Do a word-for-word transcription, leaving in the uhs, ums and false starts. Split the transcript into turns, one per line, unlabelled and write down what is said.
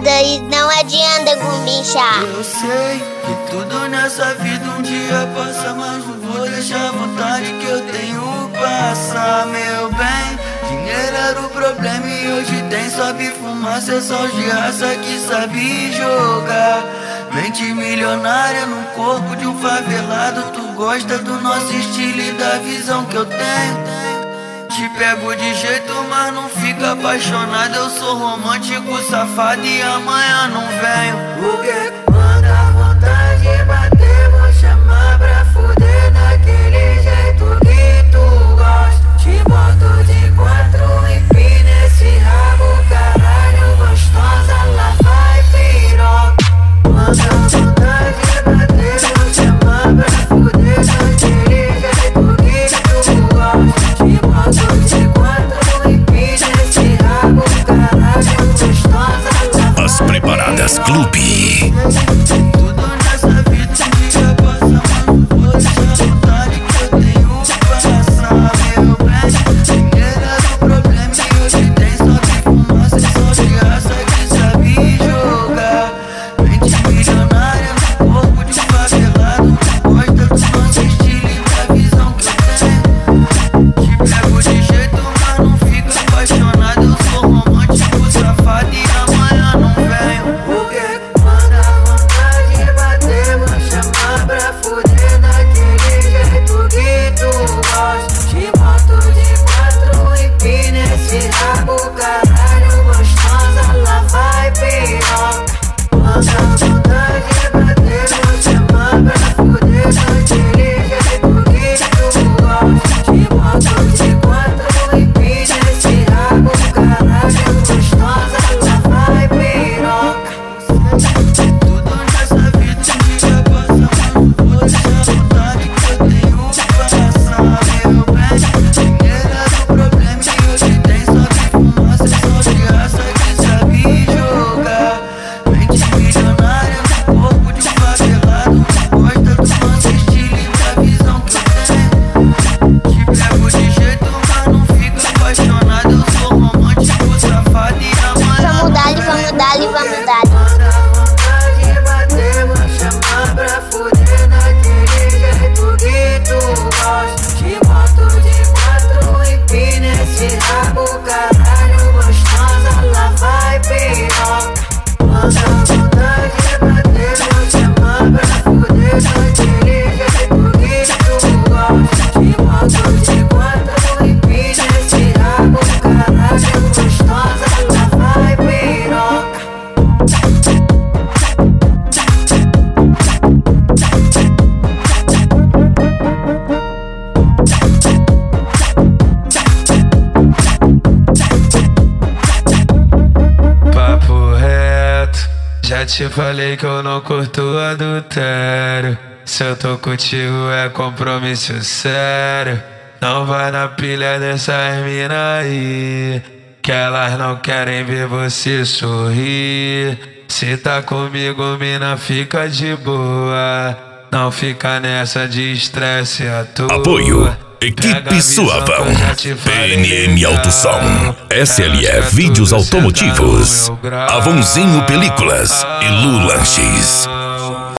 safada e não adianta gumbinchar.
Eu sei que tudo nessa vida um dia passa, mas não vou deixar a vontade que eu tenho passar, meu bem. Dinheiro era o problema e hoje tem sobe fumaça, é só de raça que sabe jogar. Mente milionária no corpo de um favelado, tu gosta do nosso estilo e da visão que eu tenho. Te pego de jeito, mas não fica apaixonado. Eu sou romântico, safado e amanhã não venho. Porque quando a vontade bater, vou chamar pra fuder daquele jeito que tu gosta. Te boto de quatro e empina esse rabo, caralho, gostosa, lá vai piroca. Quando a vontade bater, vou chamar pra fuder daquele jeito que tu gosta. Te boto de quatro e empina esse rabo, caralho, gostosa, lá vai.
As Preparadas Clube.
Tudo nessa vida um dia passa, mas não vou deixar a vontade que eu tenho passar, meu bem. Dinheiro era o problema e hoje tem só de fumaça, só de raça que sabe jogar. Mente milionária no corpo de um favelado, gosta do nosso estilo e da visão que eu tenho. Te pego de jeito, mas não fica apaixonado. Eu sou romântico, safado e amanhã não venho. Porque quando a vontade bater, vou chamar pra fuder daquele jeito que tu gosta. Te boto de quatro e empina esse rabo, caralho, gostosa, lá vai piroca. Quando a vontade bater, vou chamar pra fuder daquele jeito que tu gosta. Te boto de quatro e empina esse rabo, caralho, gostosa, lá vai piroca. Tudo nessa vida um dia passa, mas não vou deixar a vontade que eu tenho passar, meu bem. Dinheiro era o problema e hoje tem só de fumaça, só de raça que sabe jogar. Mente milionária no corpo de um favelado, gosta do nosso estilo e da visão que eu tenho. Te pego de jeito, mas não fica apaixonado. Eu sou romântico, safado e amanhã
Vamos
não
dar-lhe,
venho.
vamos dar-lhe, vamos dar-lhe.
Quando a vontade bater, vou chamar pra fuder daquele jeito que tu gosta. Te boto de quatro e empina esse rabo, caralho, gostosa, lá vai piroca. Quando a vontade bater, vou chamar pra fuder daquele jeito que tu gosta. Te boto de quatro e empina esse rabo, caralho, gostosa, lá vai piroca.
Papo reto, já te falei que eu não curto adultério. Se eu tô contigo é compromisso sério. Não vai na pilha dessas mina aí, que elas não querem ver você sorrir. Se tá comigo, mina, fica de boa. Não fica nessa de estresse à toa.
Apoio Equipe Suavão, P N M Autosom, S L E Vídeos Automotivos, Avonzinho Películas e Lu Lanches.